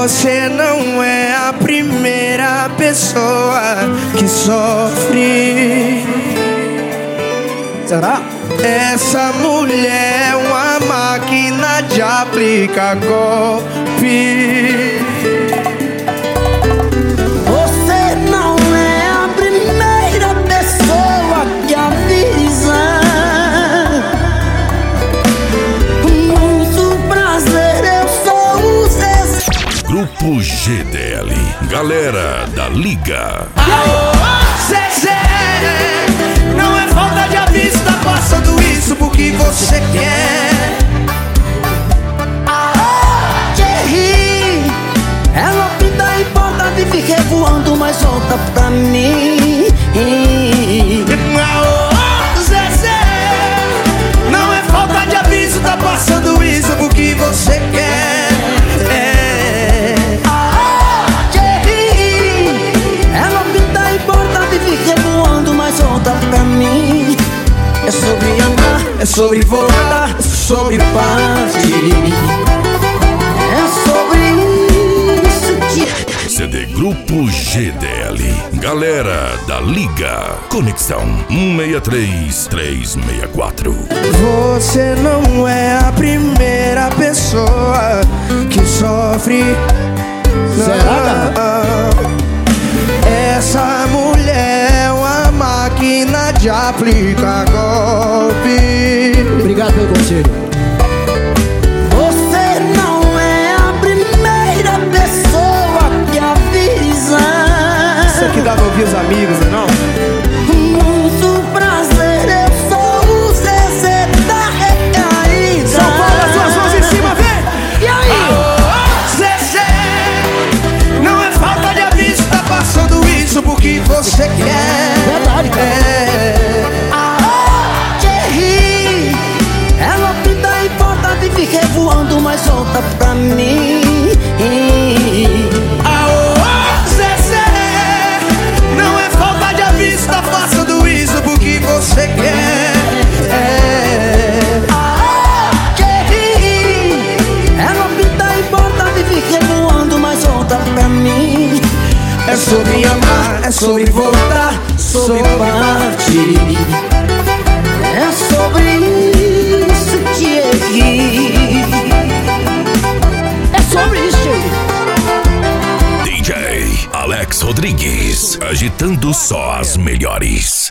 Você não é a primeira pessoa que sofre. Será? Essa mulher é uma máquina de aplicar golpe. Você não é a primeira pessoa que avisa. Muito prazer, eu sou o Zezé. Grupo GDL, galera da Liga. Zezé, não é falta de aviso, tá passando isso porque você quer. Thierry, ela pinta e porta de fiquei voando, mas volta pra mim. Zezé, não é falta de aviso, tá passando isso porque você quer. Thierry, ela pinta e porta de fiquei voando, mas volta pra mim. É sobre amar, É sobre voltar, é sobre partir. é sobre isso que CD Grupo GDL, galera da Liga. Conexão 163364. Você não é a primeira pessoa que sofre. Será, Essa mulher é uma máquina de aplicar golpe. Obrigado pelo conselho. Você não é a primeira pessoa que avisa. Isso aqui dá pra ouvir os amigos, né não? Muito prazer, eu sou o Zezé da Recaída. São Paulo, as suas mãos em cima, vem! E aí? Zezé, não é falta de aviso, tá passando isso porque você quer. Verdade, cara. Thierry, ela pinta e porta de fiquei voando, mas volta pra mim. Zezé, não é falta de aviso, tá passando isso porque você quer. Thierry, ela pinta e porta de fiquei voando, mas volta pra mim. É sobre amar, é sobre voltar, sobre partir. É sobre isso, Thierry. É sobre isso, Thierry. DJ Alex Rodrigues, agitando só as melhores.